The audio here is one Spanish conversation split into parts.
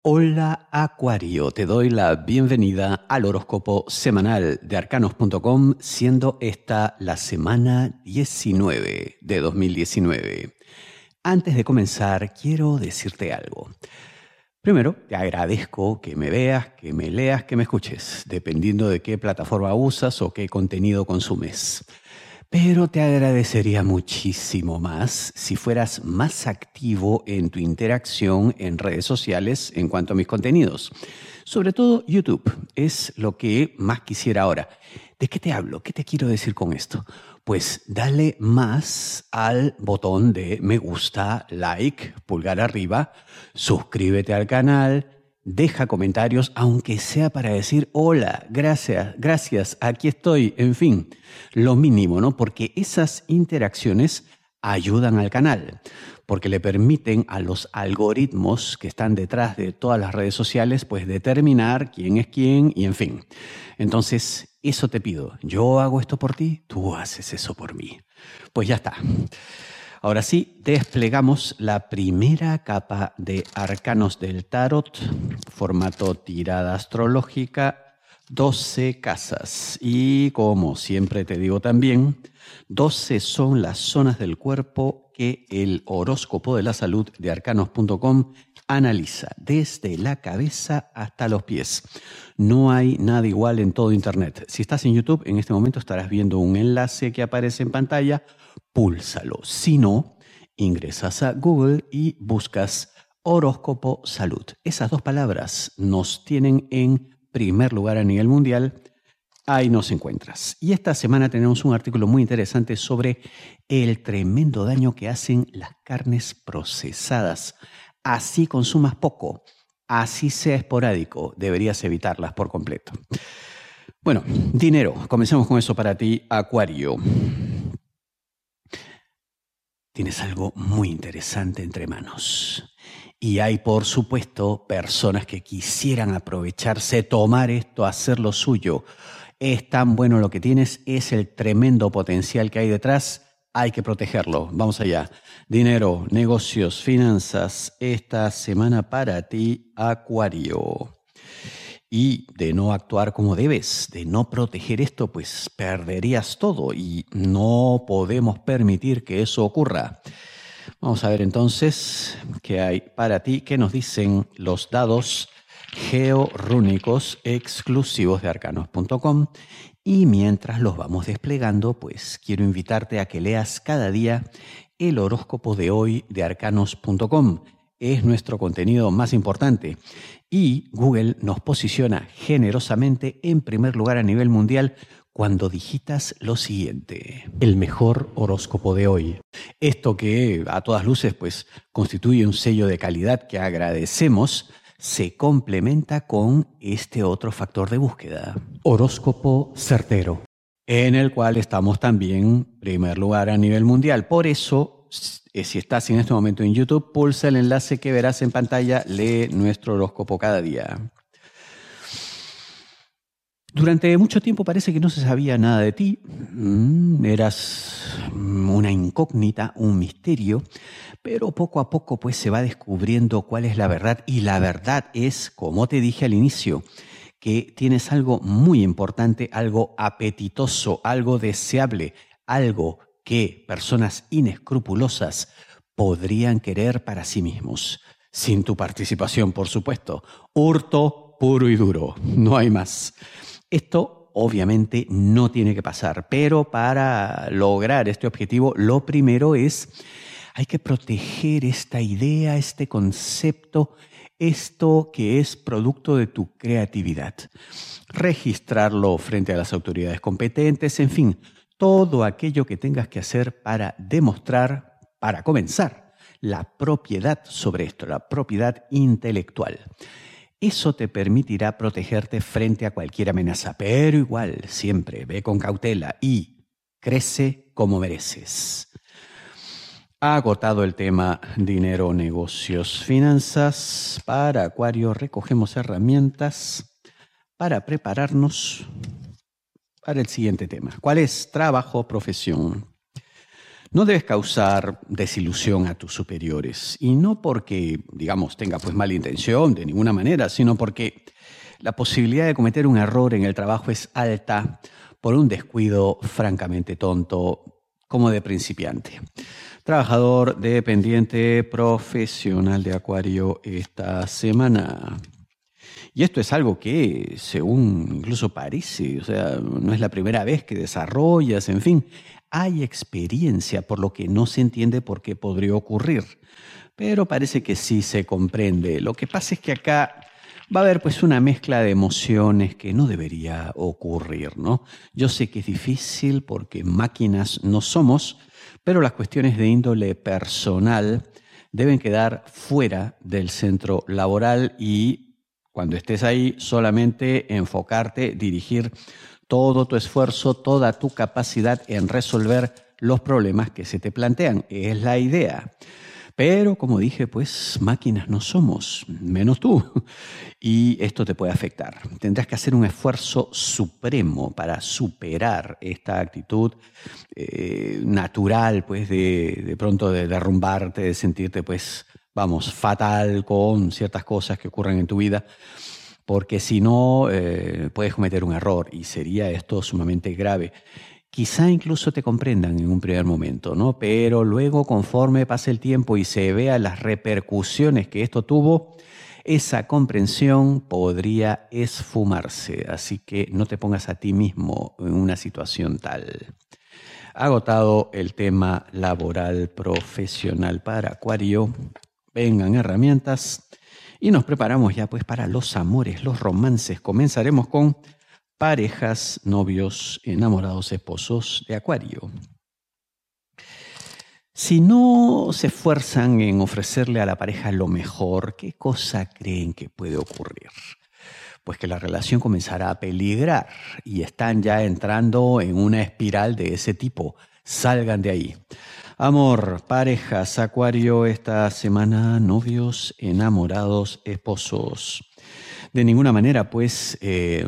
Hola Acuario, te doy la bienvenida al horóscopo semanal de arcanos.com, siendo esta la semana 19 de 2019. Antes de comenzar, quiero decirte algo. Primero, te agradezco que me veas, que me leas, que me escuches, dependiendo de qué plataforma usas o qué contenido consumes. Pero te agradecería muchísimo más si fueras más activo en tu interacción en redes sociales en cuanto a mis contenidos. Sobre todo YouTube, es lo que más quisiera ahora. ¿De qué te hablo? ¿Qué te quiero decir con esto? Pues dale más al botón de me gusta, like, pulgar arriba, suscríbete al canal. Deja comentarios, aunque sea para decir hola, gracias, aquí estoy, en fin, lo mínimo, ¿no? Porque esas interacciones ayudan al canal, porque le permiten a los algoritmos que están detrás de todas las redes sociales, pues determinar quién es quién y en fin. Entonces, eso te pido. Yo hago esto por ti, tú haces eso por mí. Pues ya está. Ahora sí, desplegamos la primera capa de arcanos del tarot, formato tirada astrológica, 12 casas. Y como siempre te digo también, 12 son las zonas del cuerpo que el horóscopo de la salud de arcanos.com analiza desde la cabeza hasta los pies. No hay nada igual en todo Internet. Si estás en YouTube, en este momento estarás viendo un enlace que aparece en pantalla. Púlsalo. Si no, ingresas a Google y buscas horóscopo salud. Esas dos palabras nos tienen en primer lugar a nivel mundial. Ahí nos encuentras. Y esta semana tenemos un artículo muy interesante sobre el tremendo daño que hacen las carnes procesadas. Así consumas poco, así sea esporádico, deberías evitarlas por completo. Bueno, dinero. Comencemos con eso para ti, Acuario. Tienes algo muy interesante entre manos. Y hay, por supuesto, personas que quisieran aprovecharse, tomar esto, hacer lo suyo. Es tan bueno lo que tienes, es el tremendo potencial que hay detrás. Hay que protegerlo. Vamos allá. Dinero, negocios, finanzas. Esta semana para ti, Acuario. Y de no actuar como debes, de no proteger esto, pues perderías todo y no podemos permitir que eso ocurra. Vamos a ver entonces qué hay para ti, qué nos dicen los dados georrúnicos exclusivos de arcanos.com. Y mientras los vamos desplegando, pues quiero invitarte a que leas cada día el horóscopo de hoy de arcanos.com. Es nuestro contenido más importante y Google nos posiciona generosamente en primer lugar a nivel mundial cuando digitas lo siguiente: el mejor horóscopo de hoy. Esto que a todas luces pues constituye un sello de calidad que agradecemos, se complementa con este otro factor de búsqueda: horóscopo certero, en el cual estamos también en primer lugar a nivel mundial. Por eso, si estás en este momento en YouTube, pulsa el enlace que verás en pantalla, lee nuestro horóscopo cada día. Durante mucho tiempo parece que no se sabía nada de ti. Eras una incógnita, un misterio, pero poco a poco pues se va descubriendo cuál es la verdad. Y la verdad es, como te dije al inicio, que tienes algo muy importante, algo apetitoso, algo deseable, algo que personas inescrupulosas podrían querer para sí mismos. Sin tu participación, por supuesto. Hurto puro y duro, no hay más. Esto obviamente no tiene que pasar, pero para lograr este objetivo, lo primero es, hay que proteger esta idea, este concepto, esto que es producto de tu creatividad. Registrarlo frente a las autoridades competentes, en fin, todo aquello que tengas que hacer para demostrar, para comenzar, la propiedad sobre esto, la propiedad intelectual. Eso te permitirá protegerte frente a cualquier amenaza, pero igual, siempre ve con cautela y crece como mereces. Agotado el tema dinero, negocios, finanzas, para Acuario recogemos herramientas para prepararnos para el siguiente tema. ¿Cuál es? Trabajo, profesión. No debes causar desilusión a tus superiores, y no porque, digamos, tenga pues mala intención de ninguna manera, sino porque la posibilidad de cometer un error en el trabajo es alta por un descuido francamente tonto, como de principiante. Trabajador dependiente profesional de Acuario esta semana. Y esto es algo que, según incluso parece, o sea, no es la primera vez que desarrollas, en fin, hay experiencia, por lo que no se entiende por qué podría ocurrir. Pero parece que sí se comprende. Lo que pasa es que acá va a haber pues una mezcla de emociones que no debería ocurrir, ¿no? Yo sé que es difícil porque máquinas no somos, pero las cuestiones de índole personal deben quedar fuera del centro laboral y cuando estés ahí solamente enfocarte, dirigir todo tu esfuerzo, toda tu capacidad en resolver los problemas que se te plantean. Es la idea. Pero, como dije, pues máquinas no somos, menos tú. Y esto te puede afectar. Tendrás que hacer un esfuerzo supremo para superar esta actitud natural, pues, de pronto de derrumbarte, de sentirte, pues, vamos, fatal con ciertas cosas que ocurren en tu vida. Porque si no, puedes cometer un error y sería esto sumamente grave. Quizá incluso te comprendan en un primer momento, ¿no? Pero luego, conforme pase el tiempo y se vean las repercusiones que esto tuvo, esa comprensión podría esfumarse. Así que no te pongas a ti mismo en una situación tal. Agotado el tema laboral profesional para Acuario, vengan herramientas y nos preparamos ya pues para los amores, los romances. Comenzaremos con parejas, novios, enamorados, esposos de Acuario. Si no se esfuerzan en ofrecerle a la pareja lo mejor, ¿qué cosa creen que puede ocurrir? Pues que la relación comenzará a peligrar y están ya entrando en una espiral de ese tipo. Salgan de ahí. Amor, parejas, Acuario esta semana, novios, enamorados, esposos. De ninguna manera, pues,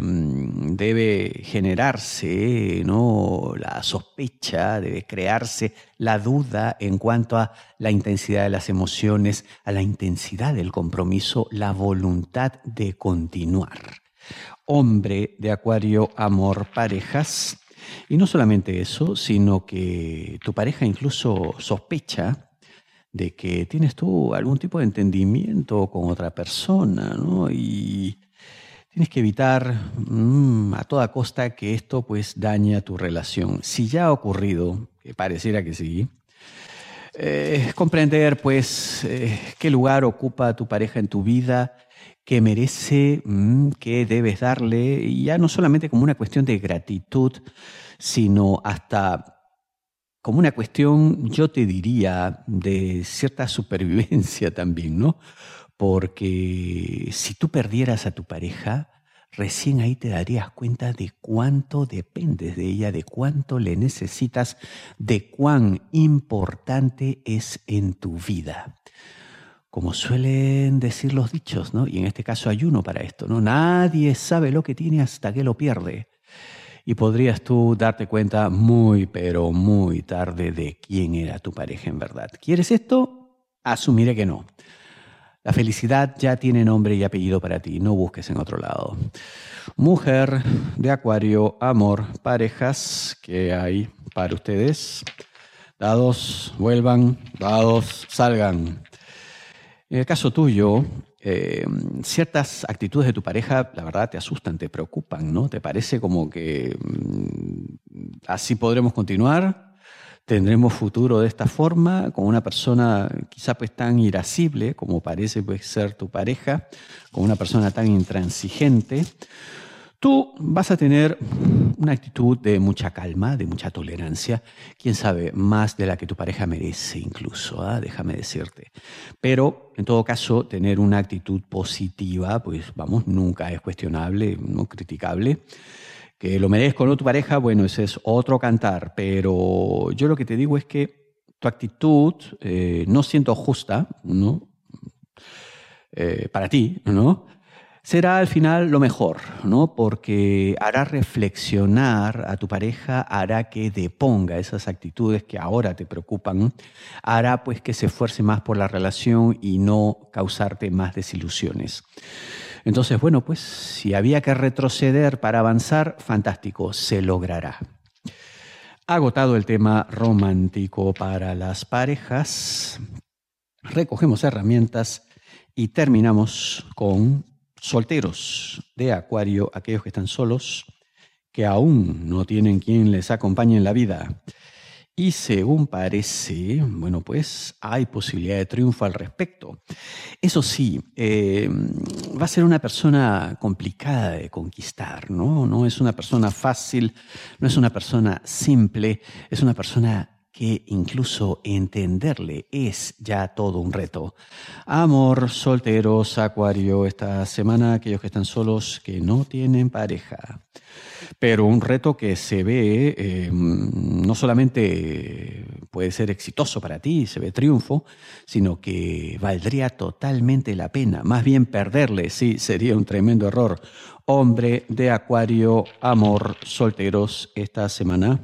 debe generarse, ¿no?, la sospecha, debe crearse la duda en cuanto a la intensidad de las emociones, a la intensidad del compromiso, la voluntad de continuar. Hombre de Acuario, amor, parejas. Y no solamente eso, sino que tu pareja incluso sospecha de que tienes tú algún tipo de entendimiento con otra persona, ¿no? Y tienes que evitar a toda costa que esto pues dañe a tu relación. Si ya ha ocurrido, que pareciera que sí, comprender pues qué lugar ocupa tu pareja en tu vida, qué merece, qué debes darle, y ya no solamente como una cuestión de gratitud, sino hasta como una cuestión, yo te diría, de cierta supervivencia también, ¿no? Porque si tú perdieras a tu pareja, recién ahí te darías cuenta de cuánto dependes de ella, de cuánto le necesitas, de cuán importante es en tu vida. Como suelen decir los dichos, ¿no? Y en este caso hay uno para esto, ¿no? Nadie sabe lo que tiene hasta que lo pierde. Y podrías tú darte cuenta muy, pero muy tarde de quién era tu pareja en verdad. ¿Quieres esto? Asumiré que no. La felicidad ya tiene nombre y apellido para ti, no busques en otro lado. Mujer de Acuario, amor, parejas, ¿qué hay para ustedes? Dados, vuelvan, dados, salgan. En el caso tuyo, ciertas actitudes de tu pareja, la verdad, te asustan, te preocupan, ¿no? ¿Te parece como que así podremos continuar? ¿Tendremos futuro de esta forma, con una persona quizá pues tan irascible como parece pues ser tu pareja, con una persona tan intransigente? Tú vas a tener una actitud de mucha calma, de mucha tolerancia, quién sabe, más de la que tu pareja merece incluso, déjame decirte. Pero, en todo caso, tener una actitud positiva, pues vamos, nunca es cuestionable, no criticable. Que lo merezca o no tu pareja, bueno, ese es otro cantar, pero yo lo que te digo es que tu actitud, no siendo justa, ¿no? Para ti, ¿no?, será al final lo mejor, ¿no? Porque hará reflexionar a tu pareja, hará que deponga esas actitudes que ahora te preocupan, hará pues que se esfuerce más por la relación y no causarte más desilusiones. Entonces, bueno, pues si había que retroceder para avanzar, fantástico, se logrará. Agotado el tema romántico para las parejas, recogemos herramientas y terminamos con solteros de Acuario, aquellos que están solos, que aún no tienen quien les acompañe en la vida. Y según parece, bueno, pues hay posibilidad de triunfo al respecto. Eso sí, va a ser una persona complicada de conquistar, ¿no? No es una persona fácil, no es una persona simple, es una persona que incluso entenderle es ya todo un reto. Amor, solteros, Acuario, esta semana aquellos que están solos, que no tienen pareja. Pero un reto que se ve, no solamente puede ser exitoso para ti, se ve triunfo, sino que valdría totalmente la pena. Más bien perderle, sí, sería un tremendo error. Hombre de Acuario, amor, solteros, esta semana.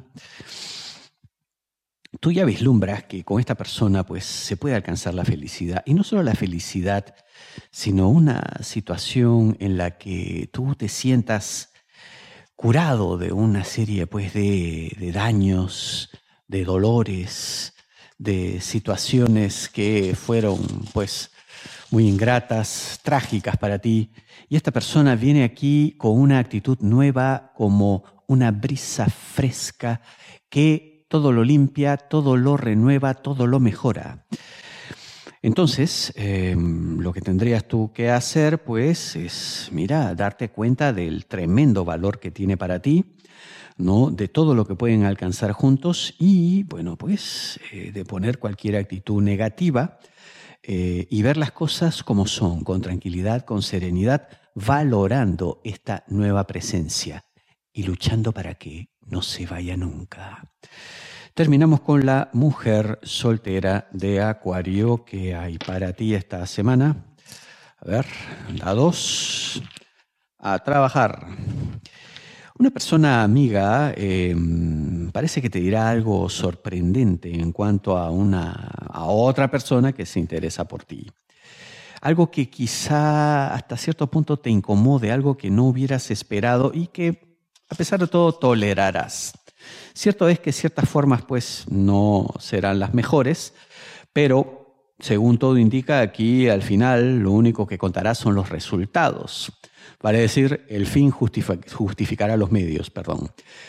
Tú ya vislumbras que con esta persona pues se puede alcanzar la felicidad. Y no solo la felicidad, sino una situación en la que tú te sientas curado de una serie pues de daños, de dolores, de situaciones que fueron pues muy ingratas, trágicas para ti. Y esta persona viene aquí con una actitud nueva, como una brisa fresca que todo lo limpia, todo lo renueva, todo lo mejora. Entonces, lo que tendrías tú que hacer, pues, es, mira, darte cuenta del tremendo valor que tiene para ti, ¿no? De todo lo que pueden alcanzar juntos y, bueno, pues, de poner cualquier actitud negativa y ver las cosas como son, con tranquilidad, con serenidad, valorando esta nueva presencia y luchando para que no se vaya nunca. Terminamos con la mujer soltera de Acuario que hay para ti esta semana. A ver, la 2. A trabajar. Una persona amiga parece que te dirá algo sorprendente en cuanto a otra persona que se interesa por ti. Algo que quizá hasta cierto punto te incomode, algo que no hubieras esperado y que a pesar de todo tolerarás. Cierto es que ciertas formas pues no serán las mejores, pero según todo indica aquí al final lo único que contará son los resultados. Vale decir, el fin justificará los medios, perdón.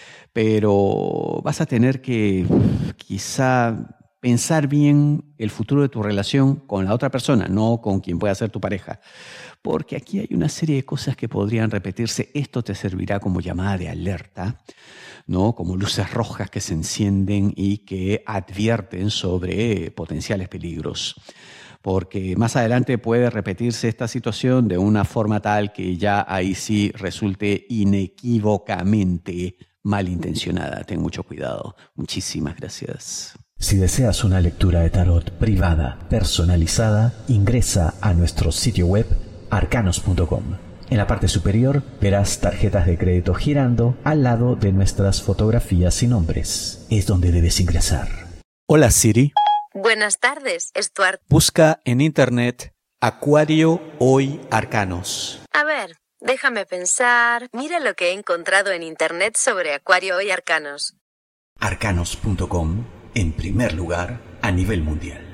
Pero vas a tener que quizá pensar bien el futuro de tu relación con la otra persona, no con quien pueda ser tu pareja. Porque aquí hay una serie de cosas que podrían repetirse. Esto te servirá como llamada de alerta, ¿no? Como luces rojas que se encienden y que advierten sobre potenciales peligros. Porque más adelante puede repetirse esta situación de una forma tal que ya ahí sí resulte inequívocamente malintencionada. Ten mucho cuidado. Muchísimas gracias. Si deseas una lectura de tarot privada, personalizada, ingresa a nuestro sitio web arcanos.com. En la parte superior verás tarjetas de crédito girando al lado de nuestras fotografías y nombres. Es donde debes ingresar. Hola Siri. Buenas tardes, Stuart. Busca en internet Acuario Hoy Arcanos. A ver, déjame pensar. Mira lo que he encontrado en internet sobre Acuario Hoy Arcanos. Arcanos.com, en primer lugar a nivel mundial.